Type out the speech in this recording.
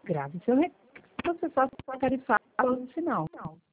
grave seu recado, você só tarifar no final.